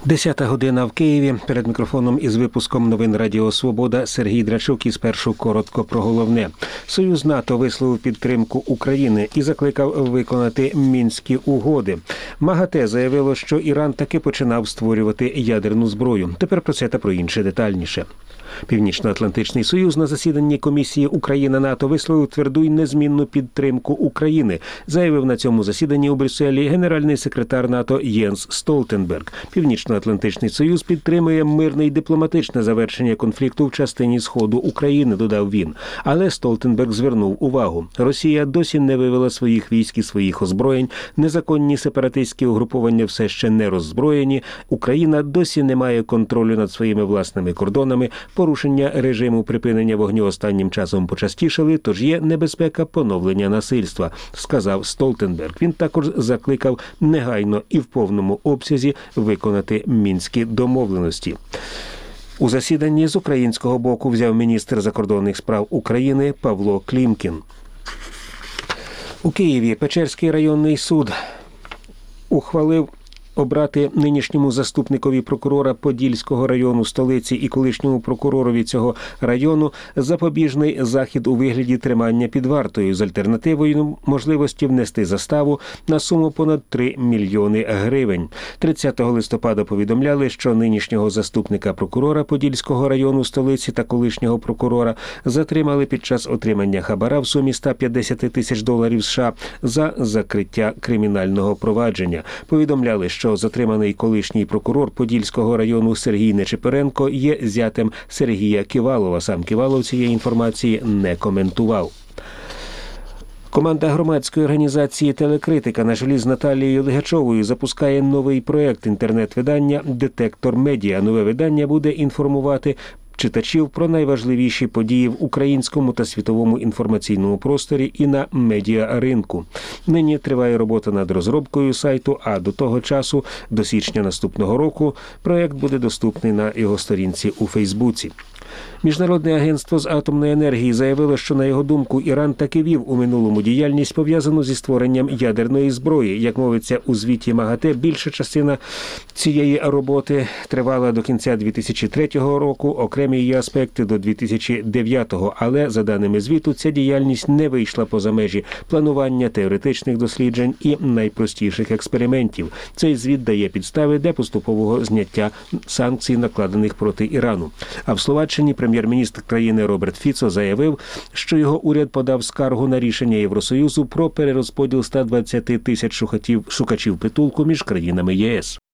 10 година в Києві. Перед мікрофоном із випуском новин Радіо Свобода Сергій Драчук. І спершу коротко про головне. Союз НАТО висловив підтримку України і закликав виконати Мінські угоди. МАГАТЕ заявило, що Іран таки починав створювати ядерну зброю. Тепер про це та про інше детальніше. Північно-Атлантичний Союз на засіданні комісії Україна-НАТО висловив тверду й незмінну підтримку України, заявив на цьому засіданні у Брюсселі генеральний секретар НАТО Єнс Столтенберг. Північно-Атлантичний Союз підтримує мирне й дипломатичне завершення конфлікту в частині Сходу України, додав він. Але Столтенберг звернув увагу. Росія досі не вивела своїх військ і своїх озброєнь, незаконні сепаратистські угруповання все ще не роззброєні, Україна досі не має контролю над своїми власними кордонами, порушення режиму припинення вогню останнім часом почастішали, тож є небезпека поновлення насильства, сказав Столтенберг. Він також закликав негайно і в повному обсязі виконати Мінські домовленості. У засіданні з українського боку взяв міністр закордонних справ України Павло Клімкін. У Києві Печерський районний суд ухвалив обрати нинішньому заступникові прокурора Подільського району столиці і колишньому прокуророві цього району запобіжний захід у вигляді тримання під вартою з альтернативою можливості внести заставу на суму понад 3 мільйони гривень. 30 листопада повідомляли, що нинішнього заступника прокурора Подільського району столиці та колишнього прокурора затримали під час отримання хабара в сумі $150 тисяч США за закриття кримінального провадження. Повідомляли, що затриманий колишній прокурор Подільського району Сергій Нечипоренко є зятем Сергія Ківалова. Сам Ківалов цієї інформації не коментував. Команда громадської організації «Телекритика» на чолі з Наталією Легачовою запускає новий проєкт інтернет-видання «Детектор Медіа». Нове видання буде інформувати читачів про найважливіші події в українському та світовому інформаційному просторі і на медіаринку. Нині триває робота над розробкою сайту, а до того часу, до січня наступного року, проєкт буде доступний на його сторінці у Фейсбуці. Міжнародне агентство з атомної енергії заявило, що, на його думку, Іран таки вів у минулому діяльність, пов'язану зі створенням ядерної зброї. Як мовиться у звіті МАГАТЕ, більша частина цієї роботи тривала до кінця 2003 року, окремі її аспекти до 2009-го. Але, за даними звіту, ця діяльність не вийшла поза межі планування, теоретичних досліджень і найпростіших експериментів. Цей звіт дає підстави для поступового зняття санкцій, накладених проти Ірану. А в Словаччині прем'єр-міністр країни Роберт Фіцо заявив, що його уряд подав скаргу на рішення Євросоюзу про перерозподіл 120 тисяч шукачів притулку між країнами ЄС.